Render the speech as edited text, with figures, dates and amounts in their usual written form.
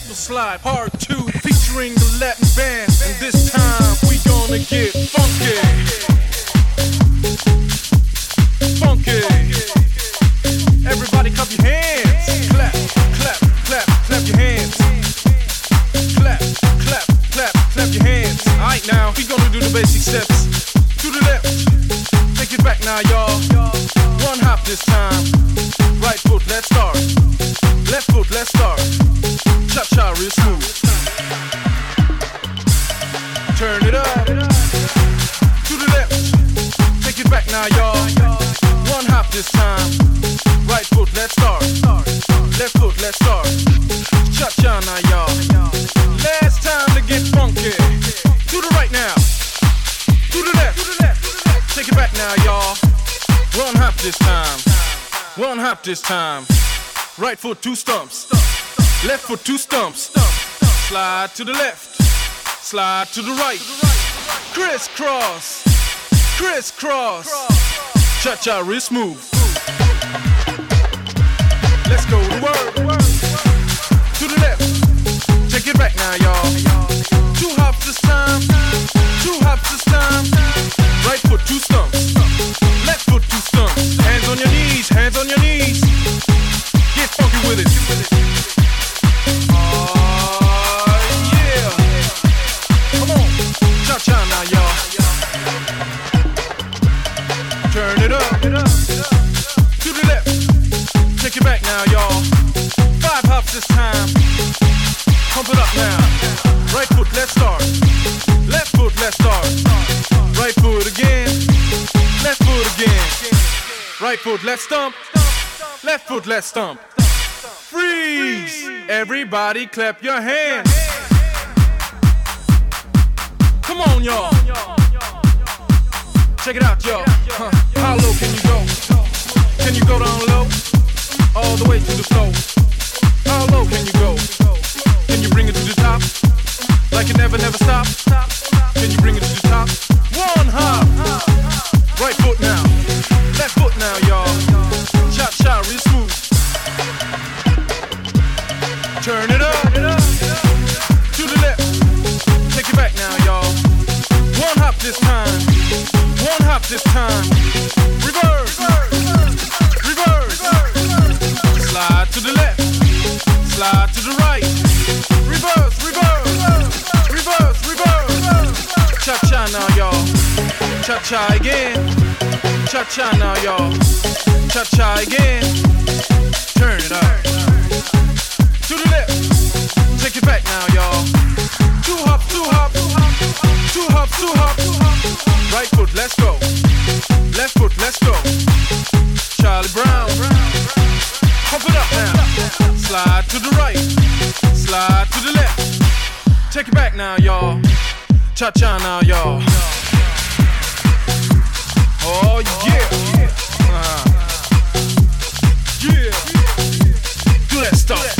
Slide Part 2 featuring the Latin band, and this time we gonna get funky. Funky. Everybody clap your hands. Clap, clap, clap, clap your hands. Clap, clap, clap, clap your hands. Alright now, we gonna do the basic steps. To the left, take it back now y'all. One hop this time. Right foot, let's start. Left foot, let's start. Cha-cha real smooth. Turn it up. To the left. Take it back now, y'all. One hop this time. Right foot, let's start. Left foot, let's start. Cha-cha now, y'all. Last time to get funky. To the right now. To the left. Take it back now, y'all. One hop this time. One hop this time. Right foot, two stumps. Left foot, two stumps. Slide to the left. Slide to the right. Crisscross. Crisscross. Cha-cha real smooth. Let's go to work. To the left. Take it back now, y'all. Two hops this time. Two hops this time. Right foot, two stumps. Left foot, two stumps. Hands on your knees. Hands on your knees. Get funky with it. Yeah. Come on. Cha-cha now, y'all. Turn it up. To the left. Take it back now, y'all. Five hops this time. Pump it up now. Right foot, let's start. Left foot, let's start. Right foot again. Left foot again. Right foot, let's stomp. Left foot, let's stomp. Freeze! Everybody clap your hands. Come on, y'all. Check it out, y'all. How low can you go? Can you go down low? All the way to the floor. How low can you go? Can you bring it to the top? Like it never, never stop? Can you bring it to the top? One hop. Right foot now. Left foot now, y'all. Cha-cha real smooth. Turn it up. To the left. Take it back now, y'all. One hop this time. One hop this time. Reverse. Reverse. Slide to the left. Slide to the right. Reverse. Reverse. Reverse. Reverse. Cha-cha now, y'all. Cha-cha again. Cha-cha now, y'all. Cha-cha again. Turn it up. To the left. Take it back now, y'all. Two hops, two hops. Two hops, two hops. Right foot, let's go. Left foot, let's go. Charlie Brown. Pump it up now. Slide to the right. Slide to the left. Take it back now, y'all. Cha-cha now, y'all. Oh, yeah. Yeah. Do that stuff.